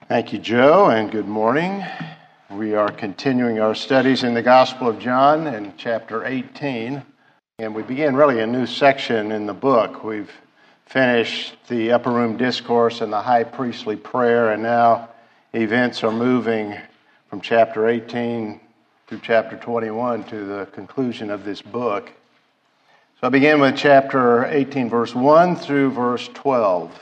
Thank you, Joe, and good morning. We are continuing our studies in the Gospel of John in chapter 18, and we begin really a new section in the book. We've finished the upper room discourse and the high priestly prayer, and now events are moving from chapter 18 through chapter 21 to the conclusion of this book. So I begin with chapter 18, verse 1 through verse 12.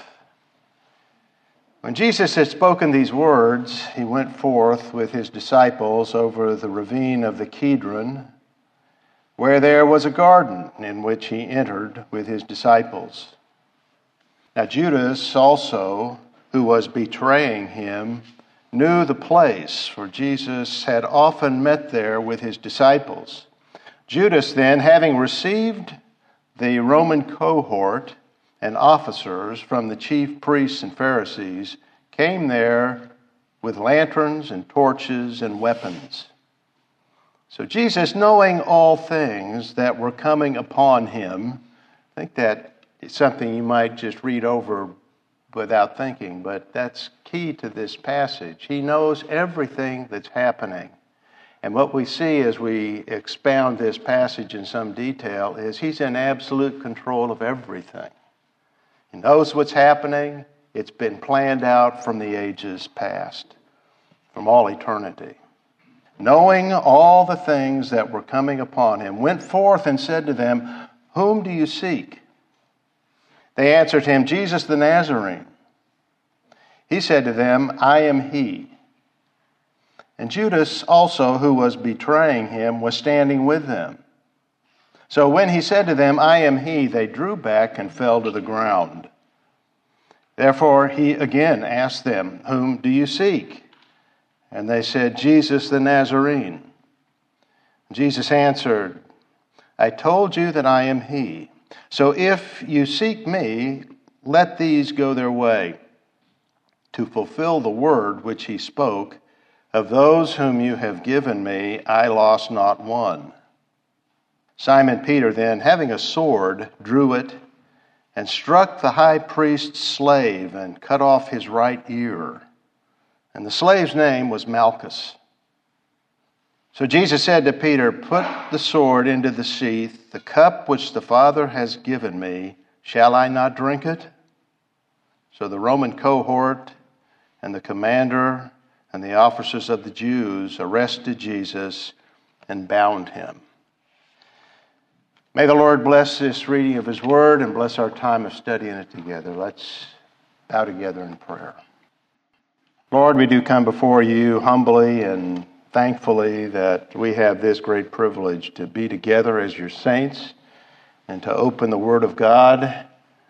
When Jesus had spoken these words, he went forth with his disciples over the ravine of the Kidron, where there was a garden in which he entered with his disciples. Now Judas also, who was betraying him, knew the place, for Jesus had often met there with his disciples. Judas then, having received the Roman cohort and officers from the chief priests and Pharisees, came there with lanterns and torches and weapons. So Jesus, knowing all things that were coming upon him, I think that is something you might just read over without thinking, but that's key to this passage. He knows everything that's happening. And what we see as we expound this passage in some detail is he's in absolute control of everything. He knows what's happening. It's been planned out from the ages past, from all eternity. Knowing all the things that were coming upon him, went forth and said to them, "Whom do you seek?" They answered him, "Jesus the Nazarene." He said to them, "I am he." And Judas also, who was betraying him, was standing with them. So when he said to them, "I am he," they drew back and fell to the ground. Therefore he again asked them, "Whom do you seek?" And they said, "Jesus the Nazarene." Jesus answered, "I told you that I am he. So if you seek me, let these go their way, to fulfill the word which he spoke, of those whom you have given me, I lost not one." Simon Peter then, having a sword, drew it and struck the high priest's slave and cut off his right ear. And the slave's name was Malchus. So Jesus said to Peter, "Put the sword into the sheath. The cup which the Father has given me, shall I not drink it?" So the Roman cohort and the commander and the officers of the Jews arrested Jesus and bound him. May the Lord bless this reading of his word and bless our time of studying it together. Let's bow together in prayer. Lord, we do come before you humbly and thankfully that we have this great privilege to be together as your saints and to open the Word of God,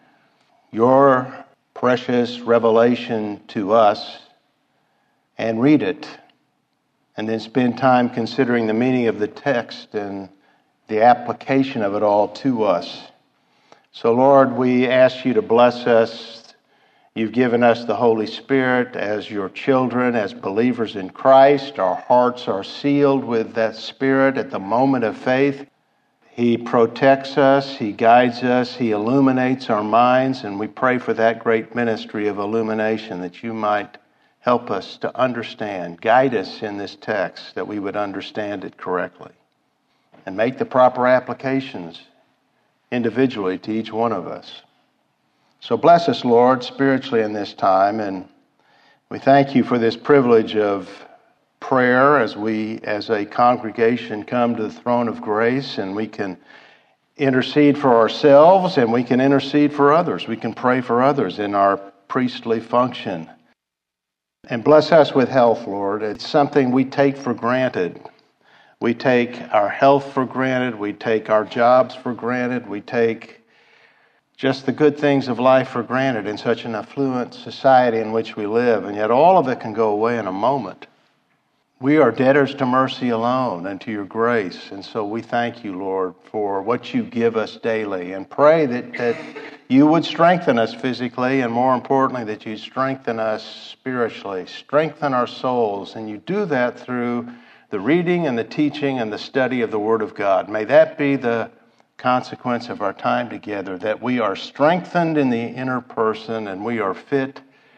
your precious revelation to us, and read it, and then spend time considering the meaning of the text and the application of it all to us. So, Lord, we ask you to bless us. You've given us the Holy Spirit as your children, as believers in Christ. Our hearts are sealed with that Spirit at the moment of faith. He protects us, he guides us, he illuminates our minds, and we pray for that great ministry of illumination that you might help us to understand, guide us in this text that we would understand it correctly and make the proper applications individually to each one of us. So bless us, Lord, spiritually in this time, and we thank you for this privilege of prayer as we, as a congregation, come to the throne of grace, and we can intercede for ourselves and we can intercede for others. We can pray for others in our priestly function. And bless us with health, Lord. It's something we take for granted. We take our health for granted. We take our jobs for granted. We take just the good things of life for granted in such an affluent society in which we live. And yet all of it can go away in a moment. We are debtors to mercy alone and to your grace. And so we thank you, Lord, for what you give us daily. And pray that you would strengthen us physically, and more importantly, that you strengthen us spiritually. Strengthen our souls. And you do that through the reading and the teaching and the study of the Word of God. May that be the consequence of our time together, that we are strengthened in the inner person and we are fit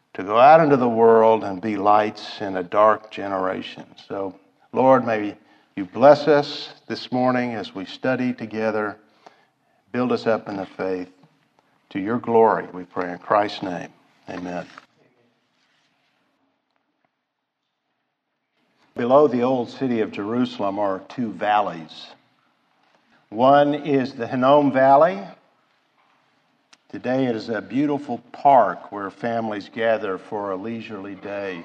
to go out into the world and be lights in a dark generation. So, Lord, may you bless us this morning as we study together. Build us up in the faith. To your glory, we pray in Christ's name. Amen. Below the old city of Jerusalem are two valleys. One is the Hinnom Valley. Today it is a beautiful park where families gather for a leisurely day.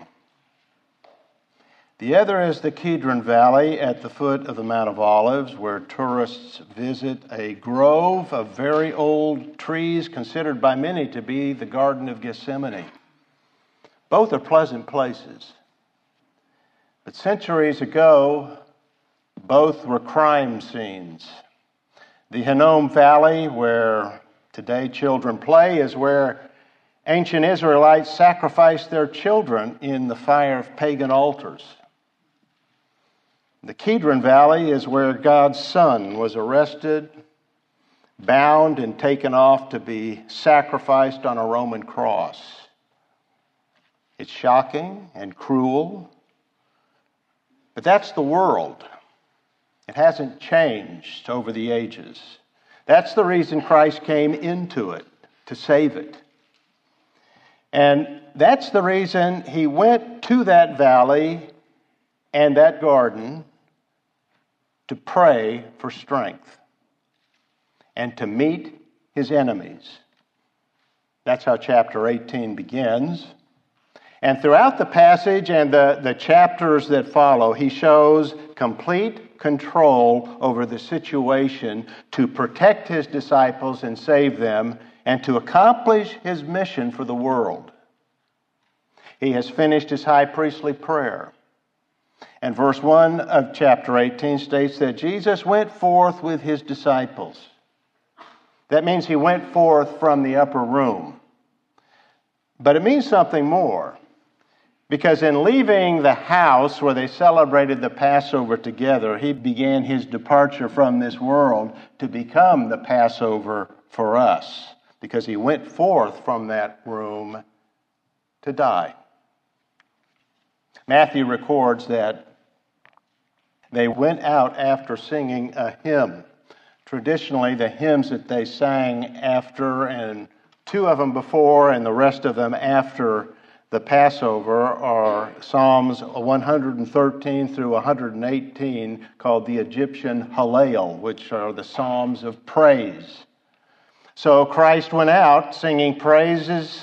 The other is the Kidron Valley at the foot of the Mount of Olives, where tourists visit a grove of very old trees considered by many to be the Garden of Gethsemane. Both are pleasant places. But centuries ago, both were crime scenes. The Hinnom Valley, where today children play, is where ancient Israelites sacrificed their children in the fire of pagan altars. The Kidron Valley is where God's Son was arrested, bound, and taken off to be sacrificed on a Roman cross. It's shocking and cruel, but that's the world. It hasn't changed over the ages. That's the reason Christ came into it, to save it. And that's the reason he went to that valley and that garden to pray for strength and to meet his enemies. That's how chapter 18 begins. And throughout the passage and the chapters that follow, he shows complete control over the situation to protect his disciples and save them and to accomplish his mission for the world. He has finished his high priestly prayer. And verse 1 of chapter 18 states that Jesus went forth with his disciples. That means he went forth from the upper room. But it means something more. Because in leaving the house where they celebrated the Passover together, he began his departure from this world to become the Passover for us. Because he went forth from that room to die. Matthew records that they went out after singing a hymn. Traditionally, the hymns that they sang after, and two of them before and the rest of them after the Passover, are Psalms 113 through 118, called the Egyptian Hallel, which are the Psalms of praise. So Christ went out singing praises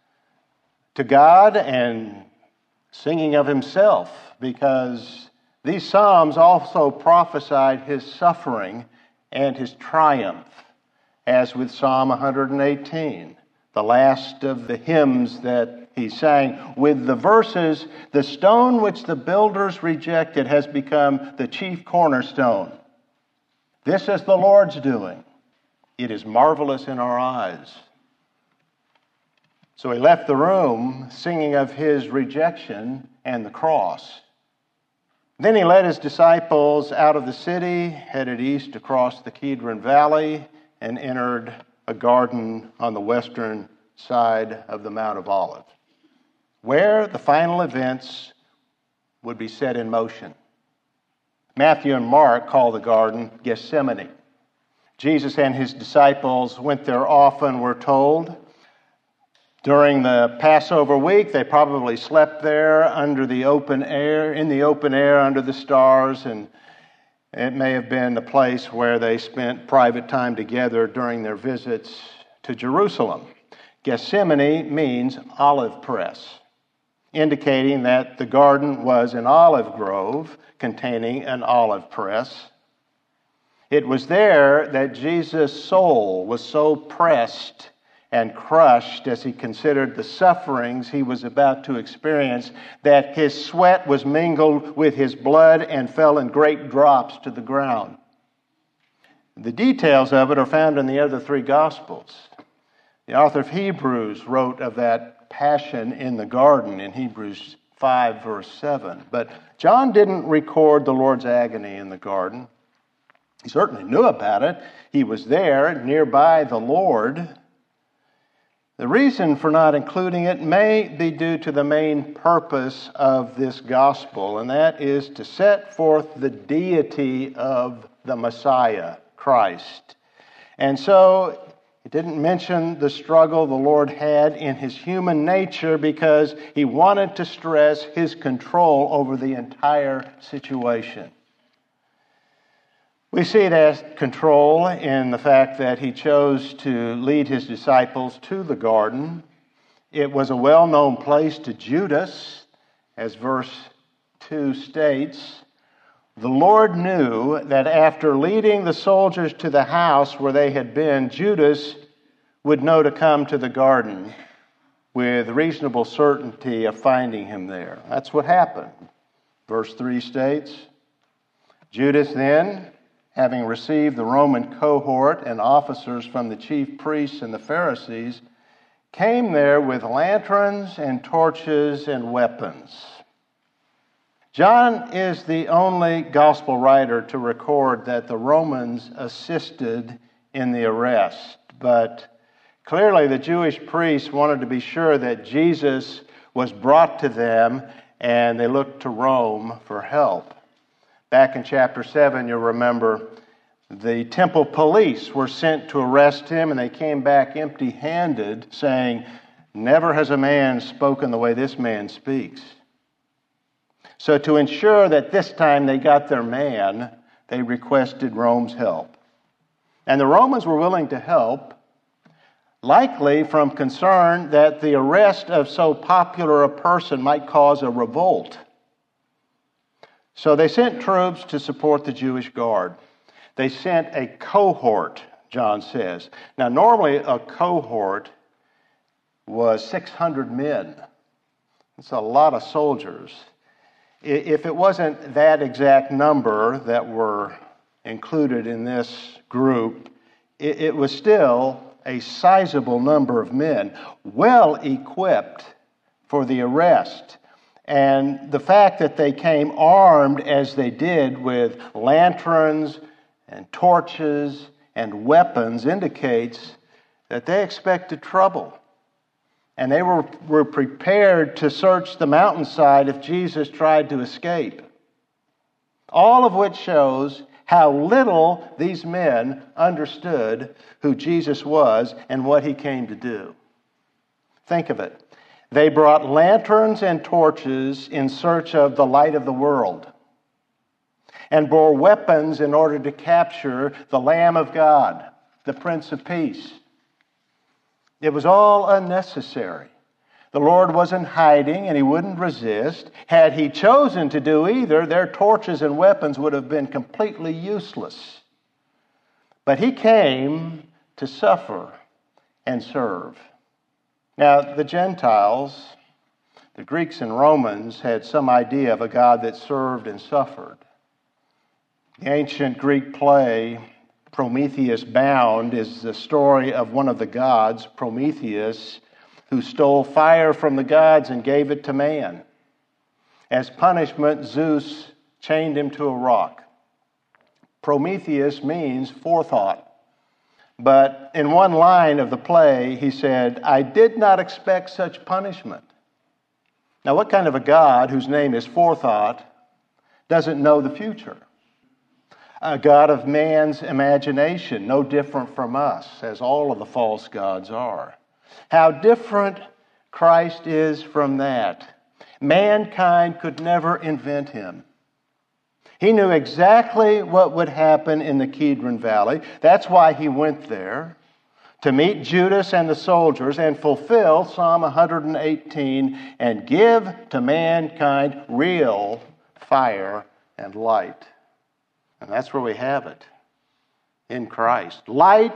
to God and singing of himself, because these Psalms also prophesied his suffering and his triumph, as with Psalm 118, the last of the hymns that he sang, with the verses, "The stone which the builders rejected has become the chief cornerstone. This is the Lord's doing. It is marvelous in our eyes." So he left the room singing of his rejection and the cross. Then he led his disciples out of the city, headed east across the Kidron Valley, and entered a garden on the western side of the Mount of Olives, where the final events would be set in motion. Matthew and Mark call the garden Gethsemane. Jesus and his disciples went there often, we're told. During the Passover week, they probably slept there under the open air, in the open air under the stars, and it may have been a place where they spent private time together during their visits to Jerusalem. Gethsemane means olive press, indicating that the garden was an olive grove containing an olive press. It was there that Jesus' soul was so pressed and crushed as he considered the sufferings he was about to experience, that his sweat was mingled with his blood and fell in great drops to the ground. The details of it are found in the other three Gospels. The author of Hebrews wrote of that passion in the garden in Hebrews 5, verse 7. But John didn't record the Lord's agony in the garden. He certainly knew about it. He was there, nearby the Lord. The reason for not including it may be due to the main purpose of this gospel, and that is to set forth the deity of the Messiah, Christ. And so it didn't mention the struggle the Lord had in his human nature because he wanted to stress his control over the entire situation. We see it as control in the fact that he chose to lead his disciples to the garden. It was a well-known place to Judas, as verse 2 states. The Lord knew that after leading the soldiers to the house where they had been, Judas would know to come to the garden with reasonable certainty of finding him there. That's what happened. Verse 3 states, Judas then, having received the Roman cohort and officers from the chief priests and the Pharisees, came there with lanterns and torches and weapons. John is the only gospel writer to record that the Romans assisted in the arrest, but clearly the Jewish priests wanted to be sure that Jesus was brought to them, and they looked to Rome for help. Back in chapter 7, you'll remember, the temple police were sent to arrest him, and they came back empty-handed, saying, "Never has a man spoken the way this man speaks." So to ensure that this time they got their man, they requested Rome's help. And the Romans were willing to help, likely from concern that the arrest of so popular a person might cause a revolt. So they sent troops to support the Jewish guard. They sent a cohort, John says. Now, normally a cohort was 600 men. It's a lot of soldiers. If it wasn't that exact number that were included in this group, it was still a sizable number of men, well equipped for the arrest. And the fact that they came armed as they did with lanterns and torches and weapons indicates that they expected trouble. And they were prepared to search the mountainside if Jesus tried to escape. All of which shows how little these men understood who Jesus was and what he came to do. Think of it. They brought lanterns and torches in search of the light of the world, and bore weapons in order to capture the Lamb of God, the Prince of Peace. It was all unnecessary. The Lord wasn't hiding, and he wouldn't resist. Had he chosen to do either, their torches and weapons would have been completely useless. But he came to suffer and serve. Now, the Gentiles, the Greeks and Romans, had some idea of a God that served and suffered. The ancient Greek play, Prometheus Bound, is the story of one of the gods, Prometheus, who stole fire from the gods and gave it to man. As punishment, Zeus chained him to a rock. Prometheus means forethought. But in one line of the play, he said, "I did not expect such punishment." Now, what kind of a God whose name is forethought doesn't know the future? A God of man's imagination, no different from us, as all of the false gods are. How different Christ is from that. Mankind could never invent him. He knew exactly what would happen in the Kidron Valley. That's why he went there, to meet Judas and the soldiers and fulfill Psalm 118 and give to mankind real fire and light. And that's where we have it, in Christ. Light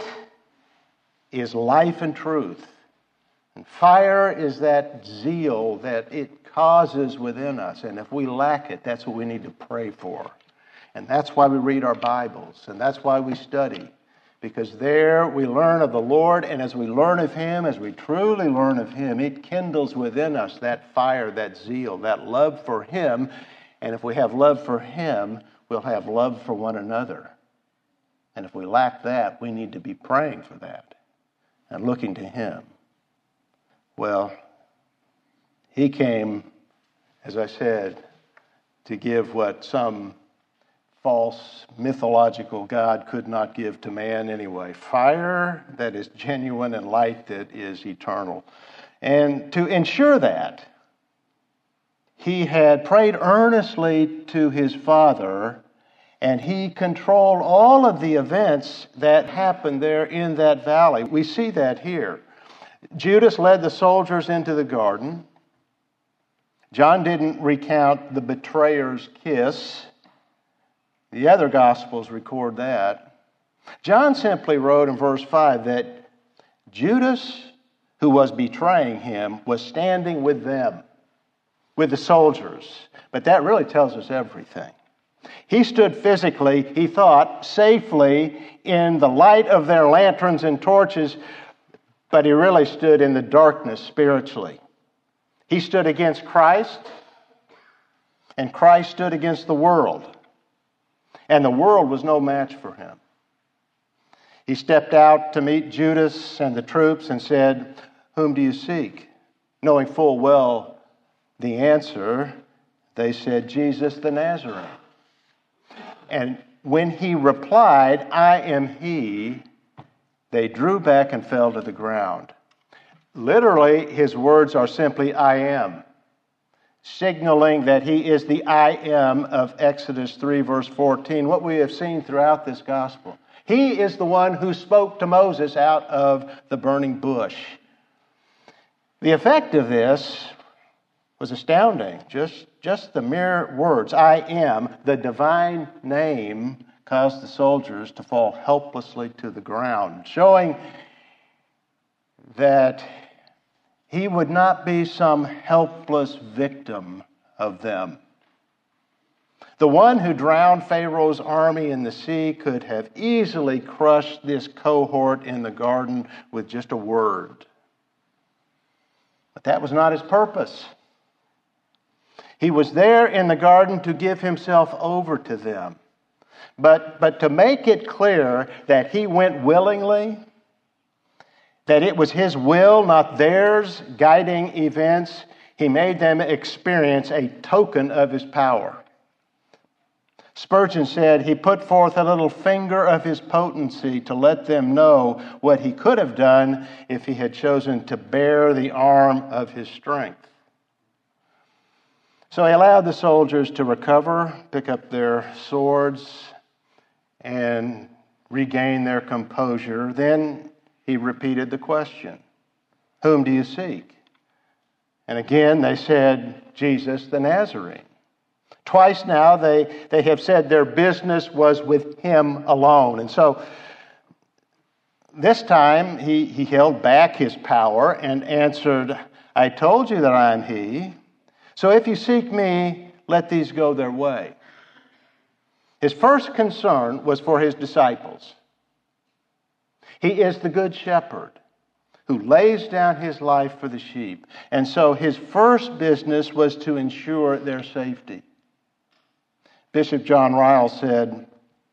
is life and truth. And fire is that zeal that it causes within us. And if we lack it, that's what we need to pray for. And that's why we read our Bibles. And that's why we study. Because there we learn of the Lord. And as we learn of him, as we truly learn of him, it kindles within us that fire, that zeal, that love for him. And if we have love for him, we'll have love for one another. And if we lack that, we need to be praying for that and looking to him. Well, he came, as I said, to give what some false mythological God could not give to man anyway. Fire that is genuine and light that is eternal. And to ensure that, he had prayed earnestly to his Father, and he controlled all of the events that happened there in that valley. We see that here. Judas led the soldiers into the garden. John didn't recount the betrayer's kiss. The other Gospels record that. John simply wrote in verse 5 that Judas, who was betraying him, was standing with them, with the soldiers. But that really tells us everything. He stood physically, he thought, safely in the light of their lanterns and torches, but he really stood in the darkness spiritually. He stood against Christ, and Christ stood against the world. And the world was no match for him. He stepped out to meet Judas and the troops and said, "Whom do you seek?" Knowing full well the answer, they said, "Jesus the Nazarene." And when he replied, "I am he," they drew back and fell to the ground. Literally, his words are simply, "I am," signaling that he is the I am of Exodus 3, verse 14, what we have seen throughout this gospel. He is the one who spoke to Moses out of the burning bush. The effect of this was astounding. Just the mere words, "I am," the divine name, caused the soldiers to fall helplessly to the ground, showing that he would not be some helpless victim of them. The one who drowned Pharaoh's army in the sea could have easily crushed this cohort in the garden with just a word. But that was not his purpose. He was there in the garden to give himself over to them. But to make it clear that he went willingly, that it was his will, not theirs, guiding events, he made them experience a token of his power. Spurgeon said he put forth a little finger of his potency to let them know what he could have done if he had chosen to bear the arm of his strength. So he allowed the soldiers to recover, pick up their swords, and regain their composure. Then he repeated the question, "Whom do you seek?" And again they said, "Jesus the Nazarene." Twice now they have said their business was with him alone. And so this time he held back his power and answered, "I told you that I am he. So if you seek me, let these go their way." His first concern was for his disciples. He is the good shepherd who lays down his life for the sheep. And so his first business was to ensure their safety. Bishop John Ryle said,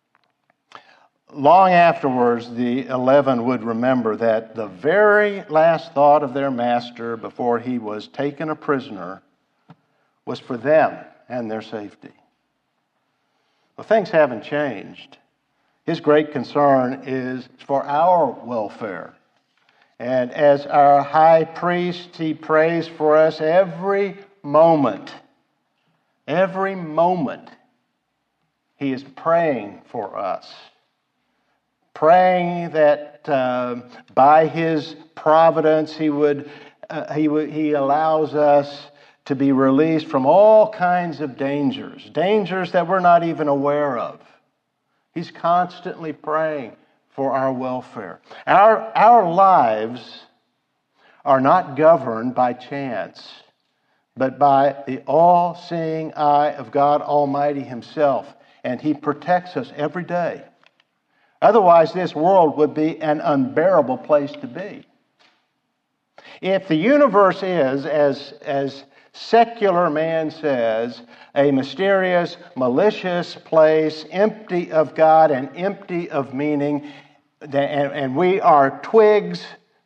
long afterwards, the 11 would remember that the very last thought of their master before he was taken a prisoner was for them and their safety. Well, things haven't changed. His great concern is for our welfare. And as our high priest, he prays for us every moment. Every moment, he is praying for us. Praying that by his providence, he allows us to be released from all kinds of dangers that we're not even aware of. He's constantly praying for our welfare. Our lives are not governed by chance, but by the all-seeing eye of God Almighty himself, and he protects us every day. Otherwise, this world would be an unbearable place to be. If the universe is, as secular man says, a mysterious, malicious place, empty of God and empty of meaning, and we are twigs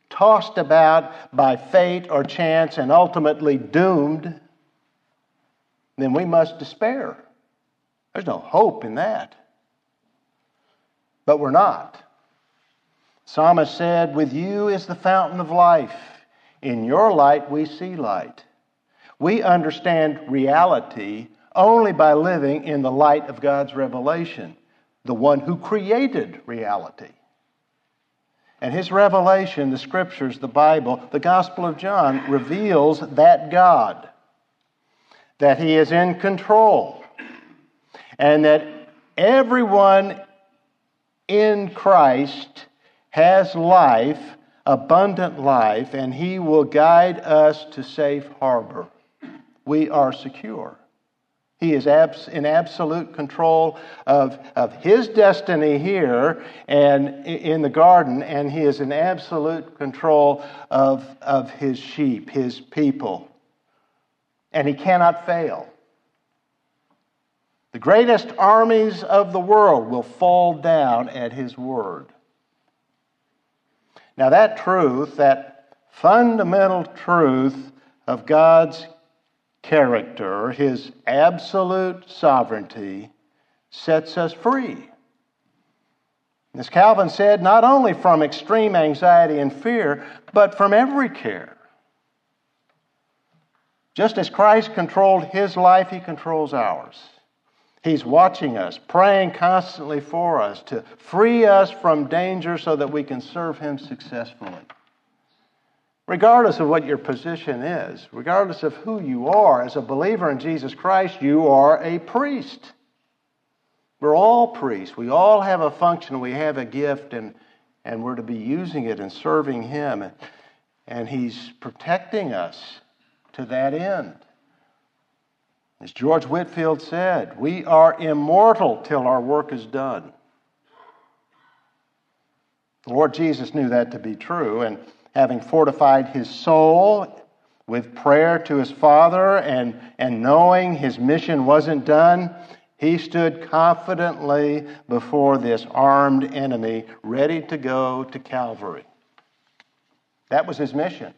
tossed about by fate or chance and ultimately doomed, then we must despair. There's no hope in that. But we're not. Psalmist said, "With you is the fountain of life. In your light we see light." We understand reality only by living in the light of God's revelation, the one who created reality. And his revelation, the Scriptures, the Bible, the Gospel of John, reveals that God, that he is in control, and that everyone in Christ has life, abundant life, and he will guide us to safe harbor. We are secure. He is in absolute control of his destiny here and in the garden, and he is in absolute control of his sheep, his people. And he cannot fail. The greatest armies of the world will fall down at his word. Now that truth, that fundamental truth of God's character, his absolute sovereignty, sets us free. As Calvin said, not only from extreme anxiety and fear, but from every care. Just as Christ controlled his life, he controls ours. He's watching us, praying constantly for us to free us from danger so that we can serve him successfully. Regardless of what your position is, regardless of who you are, as a believer in Jesus Christ, you are a priest. We're all priests. We all have a function. We have a gift, and we're to be using it and serving him. And he's protecting us to that end. As George Whitefield said, we are immortal till our work is done. The Lord Jesus knew that to be true, and having fortified his soul with prayer to his Father and knowing his mission wasn't done, he stood confidently before this armed enemy, ready to go to Calvary. That was his mission.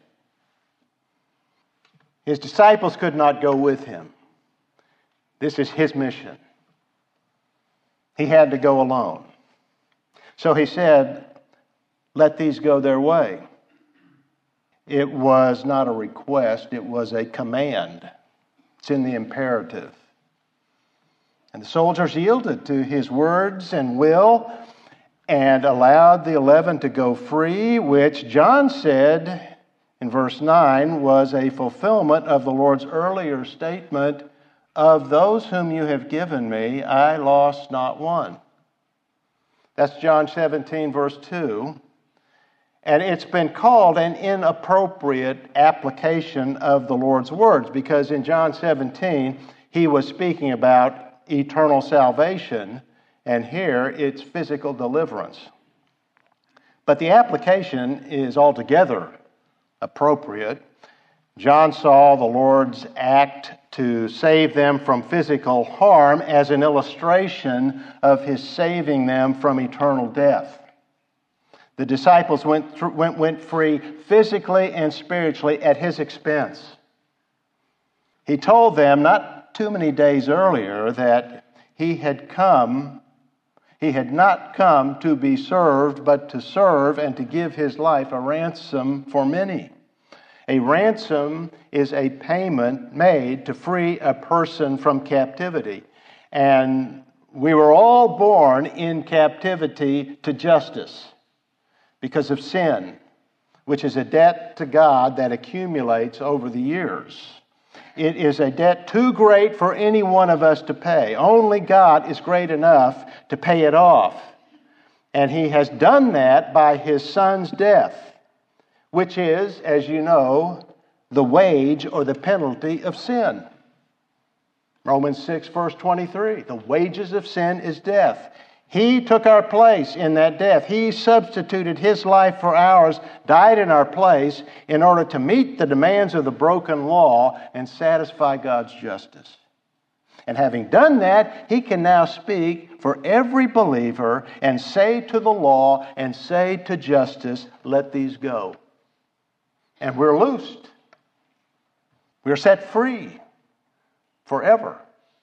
His disciples could not go with him. This is his mission. He had to go alone. So he said, "Let these go their way." It was not a request, it was a command. It's in the imperative. And the soldiers yielded to his words and will and allowed the 11 to go free, which John said in verse 9 was a fulfillment of the Lord's earlier statement, "Of those whom you have given me, I lost not one." That's John 17, verse 2. And it's been called an inappropriate application of the Lord's words because in John 17, he was speaking about eternal salvation, and here it's physical deliverance. But the application is altogether appropriate. John saw the Lord's act to save them from physical harm as an illustration of his saving them from eternal death. The disciples went free physically and spiritually at his expense. He told them not too many days earlier that he had not come to be served, but to serve and to give his life a ransom for many. A ransom is a payment made to free a person from captivity. And we were all born in captivity to justice because of sin, which is a debt to God that accumulates over the years. It is a debt too great for any one of us to pay. Only God is great enough to pay it off. And he has done that by his Son's death, which is, as you know, the wage or the penalty of sin. Romans 6, verse 23, the wages of sin is death. He took our place in that death. He substituted his life for ours, died in our place in order to meet the demands of the broken law and satisfy God's justice. And having done that, he can now speak for every believer and say to the law and say to justice, "Let these go." and we're loosed. We're set free forever.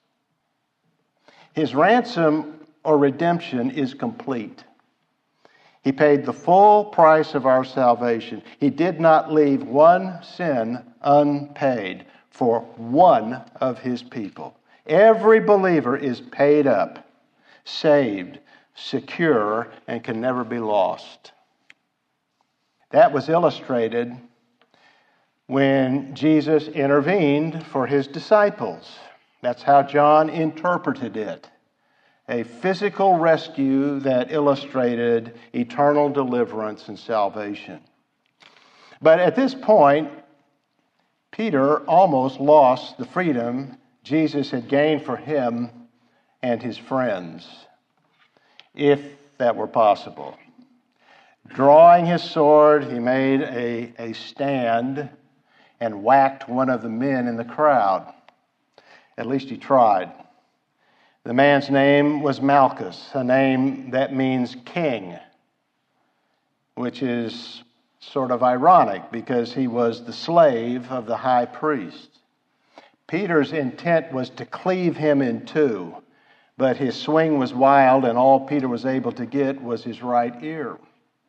His ransom or redemption is complete. He paid the full price of our salvation. He did not leave one sin unpaid for one of his people. Every believer is paid up, saved, secure, and can never be lost. That was illustrated when Jesus intervened for his disciples. That's how John interpreted it. A physical rescue that illustrated eternal deliverance and salvation. But at this point, Peter almost lost the freedom Jesus had gained for him and his friends, if that were possible. Drawing his sword, he made a stand and whacked one of the men in the crowd. At least he tried. The man's name was Malchus, a name that means king, which is sort of ironic because he was the slave of the high priest. Peter's intent was to cleave him in two, but his swing was wild and all Peter was able to get was his right ear.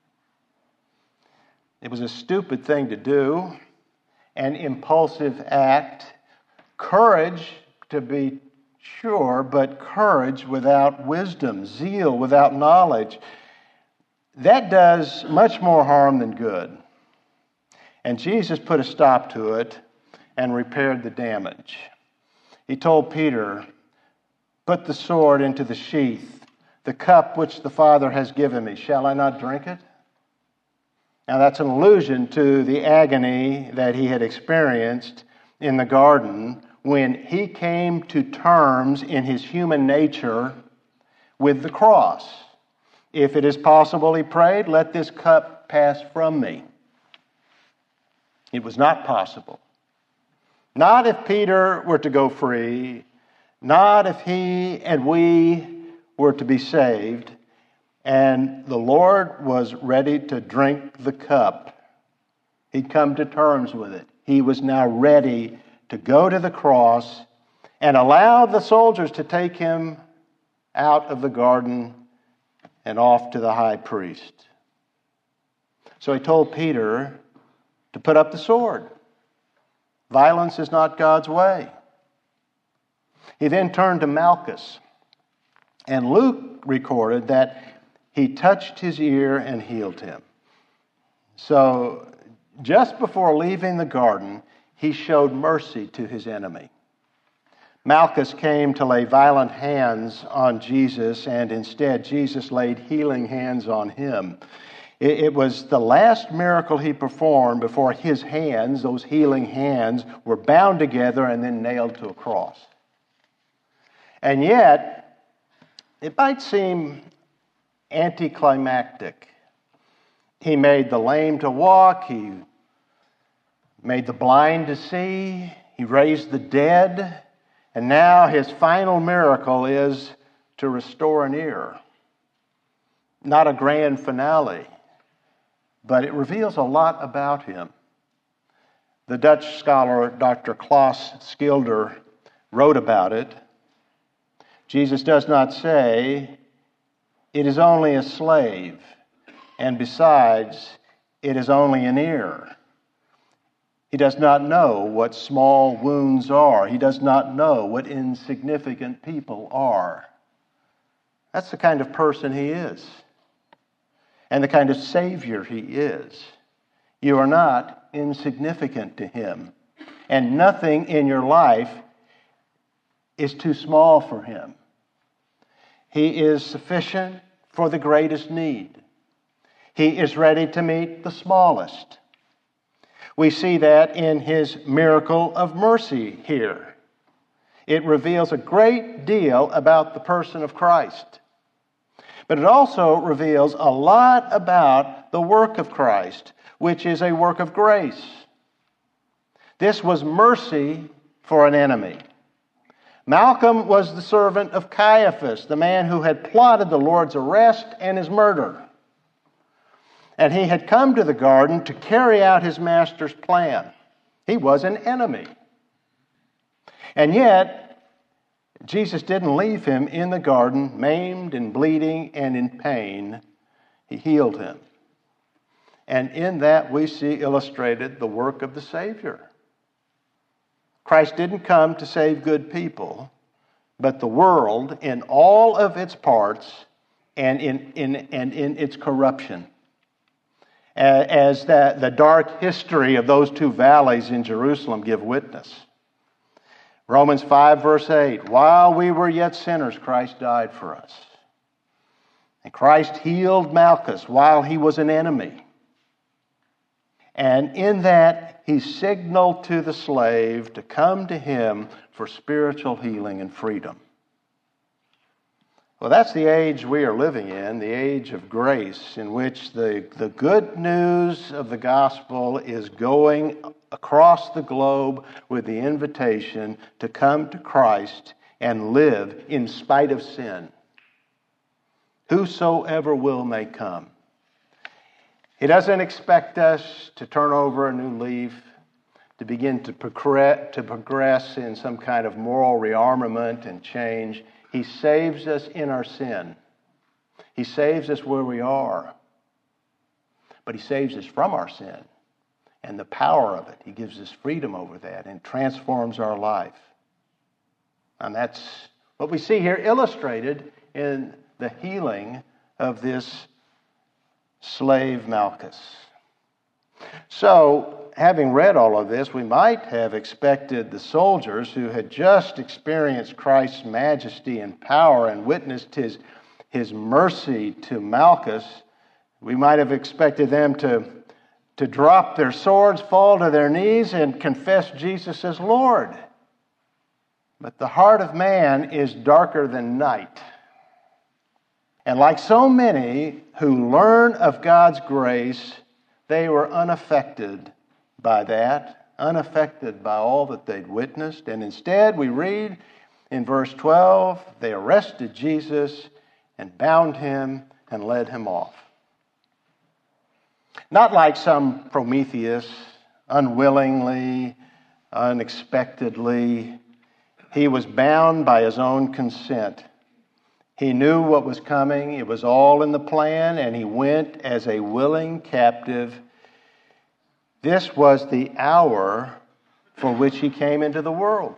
It was a stupid thing to do, an impulsive act, courage to be sure, but courage without wisdom, zeal without knowledge, that does much more harm than good. And Jesus put a stop to it and repaired the damage. He told Peter, "Put the sword into the sheath, the cup which the Father has given me. Shall I not drink it?" Now that's an allusion to the agony that he had experienced in the garden when he came to terms in his human nature with the cross. If it is possible, he prayed, let this cup pass from me. It was not possible. Not if Peter were to go free, not if he and we were to be saved, and the Lord was ready to drink the cup. He'd come to terms with it. He was now ready to go to the cross and allow the soldiers to take him out of the garden and off to the high priest. So he told Peter to put up the sword. Violence is not God's way. He then turned to Malchus, and Luke recorded that he touched his ear and healed him. So just before leaving the garden, he showed mercy to his enemy. Malchus came to lay violent hands on Jesus, and instead Jesus laid healing hands on him. It was the last miracle he performed before his hands, those healing hands, were bound together and then nailed to a cross. And yet, it might seem anticlimactic. He made the lame to walk, he made the blind to see, he raised the dead, and now his final miracle is to restore an ear. Not a grand finale, but it reveals a lot about him. The Dutch scholar Dr. Klaas Schilder wrote about it. Jesus does not say, "It is only a slave, and besides, it is only an ear." He does not know what small wounds are. He does not know what insignificant people are. That's the kind of person he is, and the kind of Savior he is. You are not insignificant to him, and nothing in your life is too small for him. He is sufficient for the greatest need. He is ready to meet the smallest. We see that in his miracle of mercy here. It reveals a great deal about the person of Christ. But it also reveals a lot about the work of Christ, which is a work of grace. This was mercy for an enemy. Malcolm was the servant of Caiaphas, the man who had plotted the Lord's arrest and his murder. And he had come to the garden to carry out his master's plan. He was an enemy. And yet, Jesus didn't leave him in the garden, maimed and bleeding and in pain. He healed him. And in that we see illustrated the work of the Savior. Christ didn't come to save good people, but the world in all of its parts and in its corruption. As the dark history of those two valleys in Jerusalem give witness. Romans 5 verse 8, while we were yet sinners, Christ died for us. And Christ healed Malchus while he was an enemy. And in that, he signaled to the slave to come to him for spiritual healing and freedom. Well, that's the age we are living in, the age of grace, in which the good news of the gospel is going across the globe with the invitation to come to Christ and live in spite of sin. Whosoever will may come. He doesn't expect us to turn over a new leaf, to begin to progress in some kind of moral rearmament and change. He saves us in our sin. He saves us where we are. But he saves us from our sin and the power of it. He gives us freedom over that and transforms our life. And that's what we see here illustrated in the healing of this slave Malchus. So, having read all of this, we might have expected the soldiers who had just experienced Christ's majesty and power and witnessed his mercy to Malchus, we might have expected them to drop their swords, fall to their knees, and confess Jesus as Lord. But the heart of man is darker than night. And like so many who learn of God's grace, they were unaffected by that, unaffected by all that they'd witnessed. And instead, we read in verse 12, they arrested Jesus and bound him and led him off. Not like some Prometheus, unwillingly, unexpectedly. He was bound by his own consent. He knew what was coming. It was all in the plan, and he went as a willing captive. This was the hour for which he came into the world.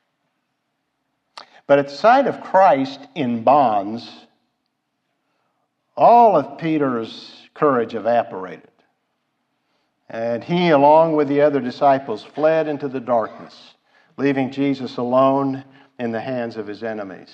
But at the sight of Christ in bonds, all of Peter's courage evaporated. And he, along with the other disciples, fled into the darkness, leaving Jesus alone in the hands of his enemies.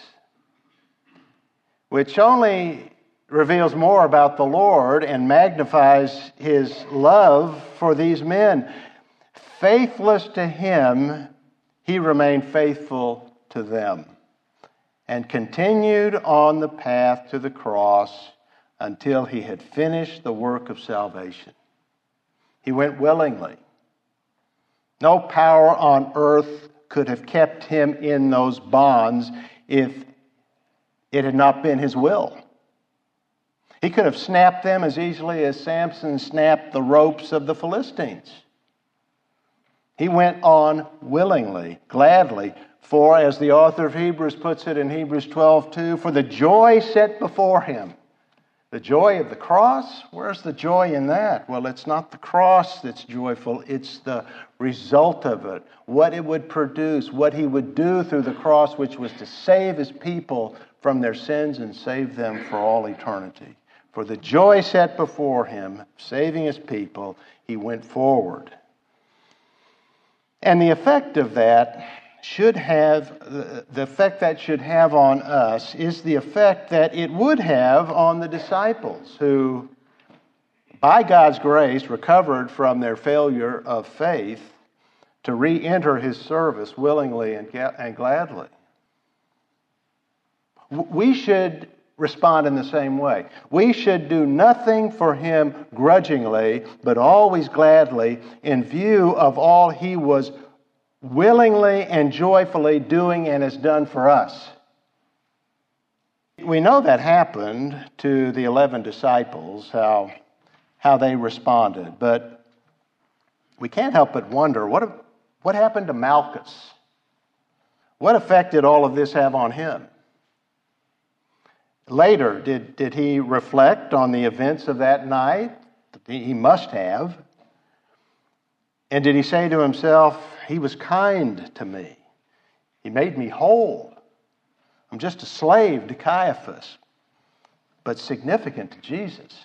Which only reveals more about the Lord and magnifies his love for these men. Faithless to him, he remained faithful to them and continued on the path to the cross until he had finished the work of salvation. He went willingly. No power on earth could have kept him in those bonds if it had not been his will. He could have snapped them as easily as Samson snapped the ropes of the Philistines. He went on willingly, gladly, for, as the author of Hebrews puts it in Hebrews 12:2, for the joy set before him. The joy of the cross? Where's the joy in that? Well, it's not the cross that's joyful. It's the result of it, what it would produce, what he would do through the cross, which was to save his people from their sins and save them for all eternity. For the joy set before him, saving his people, he went forward. And the effect of that should have on us is the effect that it would have on the disciples who, by God's grace, recovered from their failure of faith to re-enter his service willingly and gladly. We should respond in the same way. We should do nothing for him grudgingly, but always gladly in view of all he was willingly and joyfully doing and has done for us. We know that happened to the 11 disciples, how how they responded. But we can't help but wonder, what happened to Malchus? What effect did all of this have on him? Later, did he reflect on the events of that night? He must have. And did he say to himself, he was kind to me. He made me whole. I'm just a slave to Caiaphas, but significant to Jesus.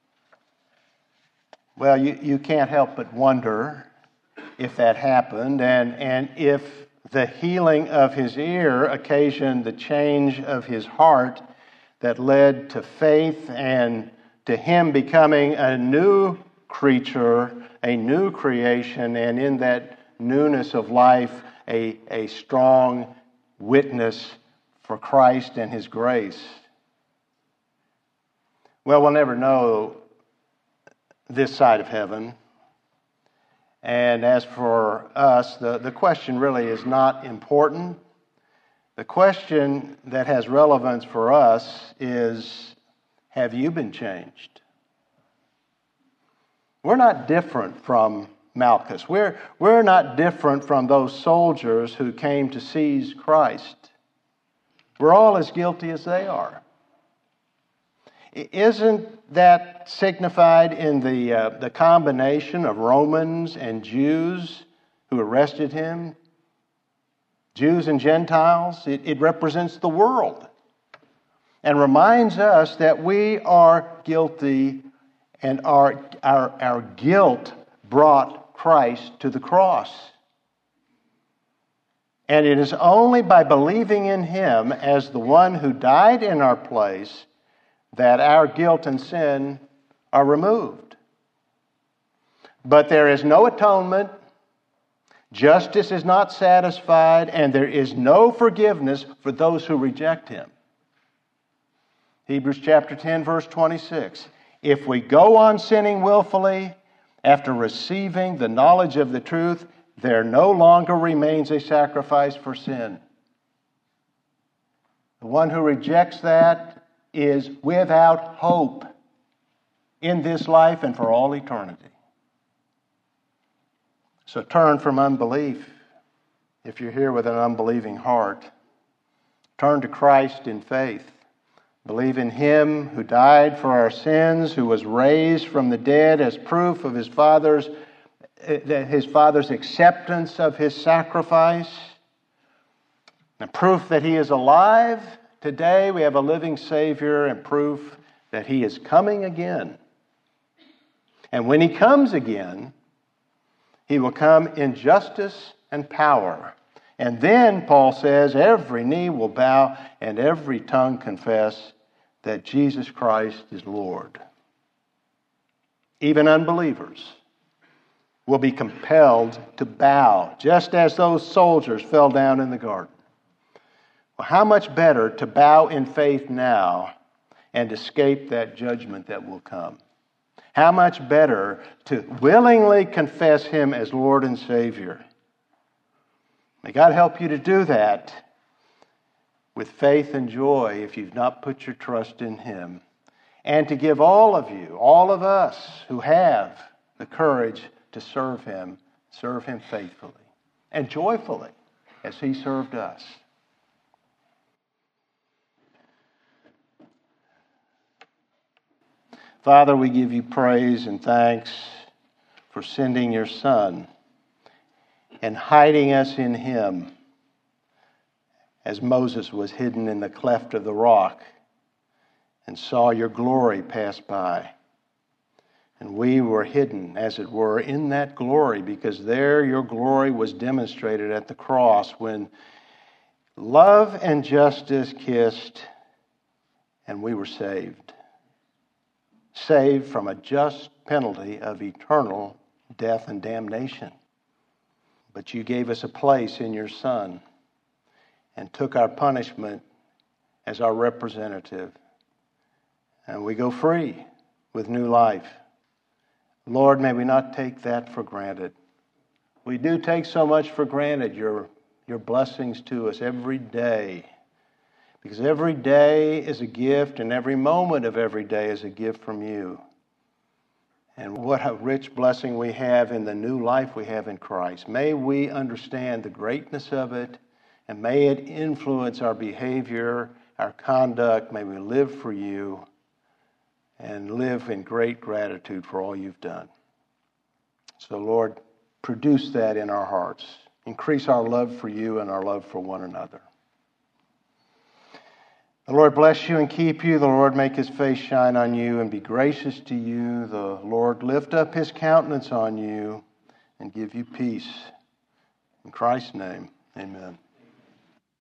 Well, you can't help but wonder if that happened and if the healing of his ear occasioned the change of his heart that led to faith and to him becoming a new creature, a new creation, and in that newness of life, a strong witness for Christ and His grace. Well, we'll never know this side of heaven. And as for us, the question really is not important. The question that has relevance for us is, have you been changed? We're not different from Malchus. We're not different from those soldiers who came to seize Christ. We're all as guilty as they are. Isn't that signified in the combination of Romans and Jews who arrested him? Jews and Gentiles. It represents the world and reminds us that we are guilty, and our guilt brought Christ to the cross. And it is only by believing in Him as the one who died in our place that our guilt and sin are removed. But there is no atonement, justice is not satisfied, and there is no forgiveness for those who reject Him. Hebrews chapter 10, verse 26. If we go on sinning willfully after receiving the knowledge of the truth, there no longer remains a sacrifice for sin. The one who rejects that is without hope in this life and for all eternity. So turn from unbelief. If you're here with an unbelieving heart, turn to Christ in faith. Believe in Him who died for our sins, who was raised from the dead as proof of His Father's acceptance of His sacrifice, and proof that He is alive. Today we have a living Savior and proof that He is coming again. And when He comes again, He will come in justice and power. And then, Paul says, every knee will bow and every tongue confess that Jesus Christ is Lord. Even unbelievers will be compelled to bow, just as those soldiers fell down in the garden. Well, how much better to bow in faith now and escape that judgment that will come? How much better to willingly confess Him as Lord and Savior? May God help you to do that with faith and joy if you've not put your trust in Him. And to give all of you, all of us who have the courage to serve Him faithfully and joyfully as He served us. Father, we give You praise and thanks for sending Your Son and hiding us in Him as Moses was hidden in the cleft of the rock and saw Your glory pass by. And we were hidden, as it were, in that glory, because there Your glory was demonstrated at the cross when love and justice kissed and we were saved. Saved from a just penalty of eternal death and damnation. But You gave us a place in Your Son and took our punishment as our representative. And we go free with new life. Lord, may we not take that for granted. We do take so much for granted, your blessings to us every day. Because every day is a gift, and every moment of every day is a gift from You. and what a rich blessing we have in the new life we have in Christ. May we understand the greatness of it, and may it influence our behavior, our conduct. May we live for you and live in great gratitude for all you've done. So, Lord, produce that in our hearts. Increase our love for you and our love for one another. The Lord bless you and keep you. The Lord make his face shine on you and be gracious to you. The Lord lift up his countenance on you and give you peace. In Christ's name, amen.